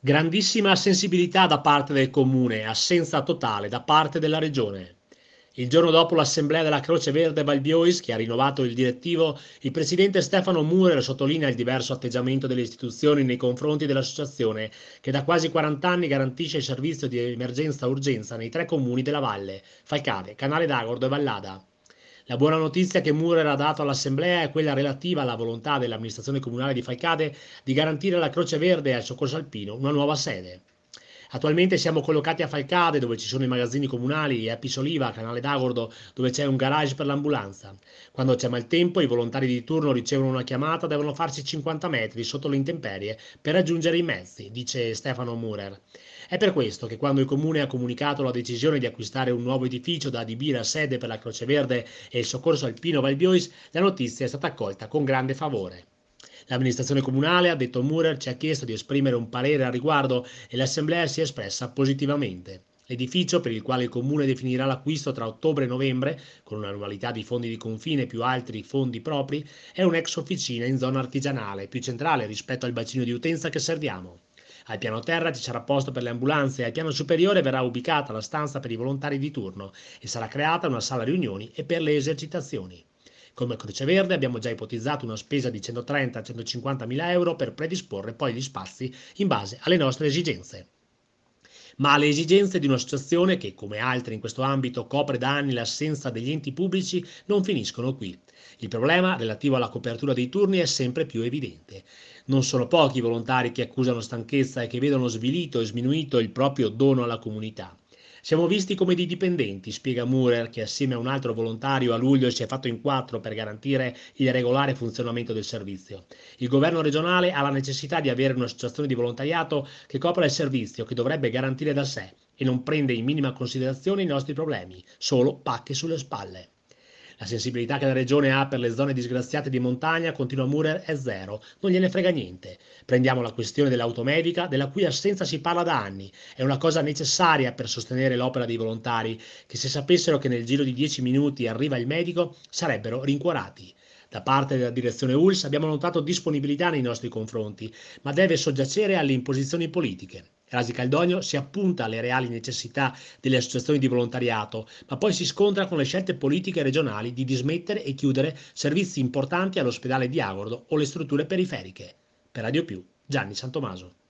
Grandissima sensibilità da parte del comune, assenza totale da parte della regione. Il giorno dopo l'assemblea della Croce Verde Valbiois, che ha rinnovato il direttivo, il presidente Stefano Murer sottolinea il diverso atteggiamento delle istituzioni nei confronti dell'associazione, che da quasi 40 anni garantisce il servizio di emergenza-urgenza nei tre comuni della valle, Falcade, Canale d'Agordo e Vallada. La buona notizia che Murer ha dato all'Assemblea è quella relativa alla volontà dell'amministrazione comunale di Falcade di garantire alla Croce Verde e al Soccorso Alpino una nuova sede. Attualmente siamo collocati a Falcade, dove ci sono i magazzini comunali, e a Pisoliva, Canale d'Agordo, dove c'è un garage per l'ambulanza. Quando c'è maltempo, i volontari di turno ricevono una chiamata, devono farsi 50 metri sotto le intemperie per raggiungere i mezzi, dice Stefano Murer. È per questo che quando il comune ha comunicato la decisione di acquistare un nuovo edificio da adibire a sede per la Croce Verde e il Soccorso Alpino Valbiois, la notizia è stata accolta con grande favore. L'amministrazione comunale, ha detto Murer, ci ha chiesto di esprimere un parere al riguardo e l'assemblea si è espressa positivamente. L'edificio, per il quale il comune definirà l'acquisto tra ottobre e novembre, con un'annualità di fondi di confine più altri fondi propri, è un'ex officina in zona artigianale, più centrale rispetto al bacino di utenza che serviamo. Al piano terra ci sarà posto per le ambulanze e al piano superiore verrà ubicata la stanza per i volontari di turno e sarà creata una sala riunioni e per le esercitazioni. Come Croce Verde abbiamo già ipotizzato una spesa di 130-150 mila euro per predisporre poi gli spazi in base alle nostre esigenze. Ma le esigenze di un'associazione che, come altre in questo ambito, copre da anni l'assenza degli enti pubblici, non finiscono qui. Il problema relativo alla copertura dei turni è sempre più evidente. Non sono pochi i volontari che accusano stanchezza e che vedono svilito e sminuito il proprio dono alla comunità. Siamo visti come dei dipendenti, spiega Murer, che assieme a un altro volontario a luglio si è fatto in quattro per garantire il regolare funzionamento del servizio. Il governo regionale ha la necessità di avere un'associazione di volontariato che copra il servizio, che dovrebbe garantire da sé e non prende in minima considerazione i nostri problemi, solo pacche sulle spalle. La sensibilità che la regione ha per le zone disgraziate di montagna, continua Murer, è zero, non gliene frega niente. Prendiamo la questione dell'automedica, della cui assenza si parla da anni. È una cosa necessaria per sostenere l'opera dei volontari, che se sapessero che nel giro di 10 minuti arriva il medico, sarebbero rincuorati. Da parte della direzione ULS abbiamo notato disponibilità nei nostri confronti, ma deve soggiacere alle imposizioni politiche. Rasi Caldogno si appunta alle reali necessità delle associazioni di volontariato, ma poi si scontra con le scelte politiche regionali di dismettere e chiudere servizi importanti all'ospedale di Agordo o le strutture periferiche. Per Radio Più, Gianni Santomaso.